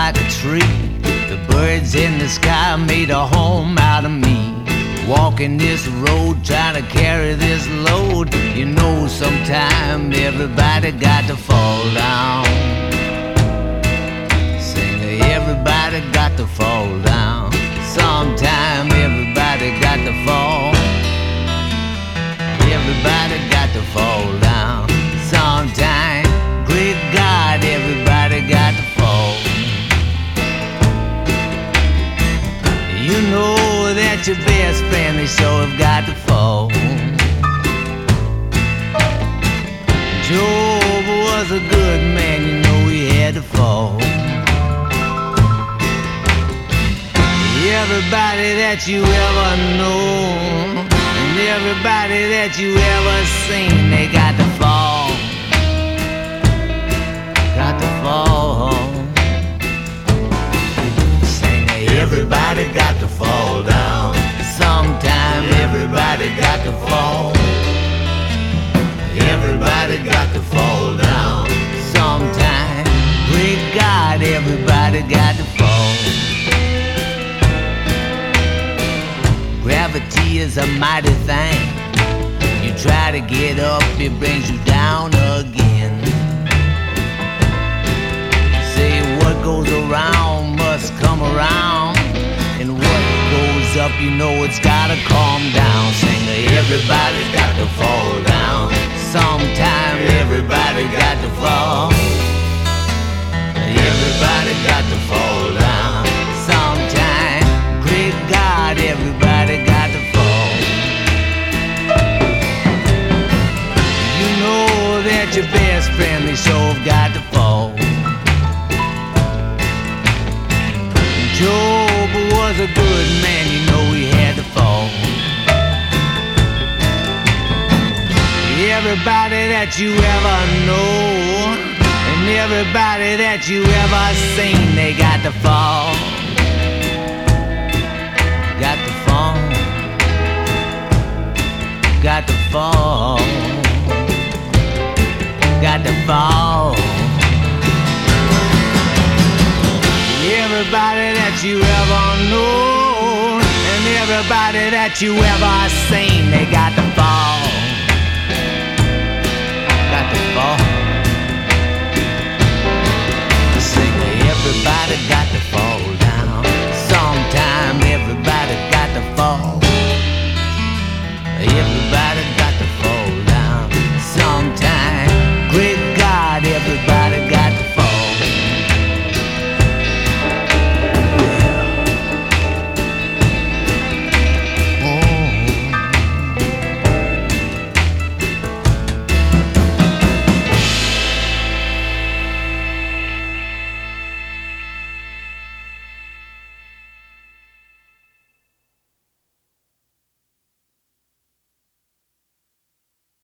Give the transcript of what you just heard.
like a tree. The birds in the sky made a home out of me. Walking this road, trying to carry this load. You know, sometime everybody got to fall down. Sing, everybody got to fall down. Sometime everybody got to fall. Everybody got to fall down. Sometime, great God, everybody got to fall. You know that your best friend, they sure have got to fall. Job was a good man, you know he had to fall. Everybody that you ever know, and everybody that you ever seen, they got to fall. Got to fall. Sing, everybody got to fall down. Sometime everybody got to fall. Everybody got to fall down. Sometime, great God, everybody got to fall. Gravity is a mighty thing. You try to get up, it brings you down again. Say what goes around must come around, and what goes up, you know it's gotta calm down. Sing, everybody's got to fall down. Sometime everybody got to fall. Everybody got to fall down. Sometime, great God, everybody got to fall. You know that your best friend, they sure have got to fall. Job was a good man, you know he had to fall. Everybody that you ever know, and everybody that you ever seen, they got to fall. Got to fall. Got to fall. Got to fall. Everybody that you ever know, and everybody that you ever seen, they got to fall.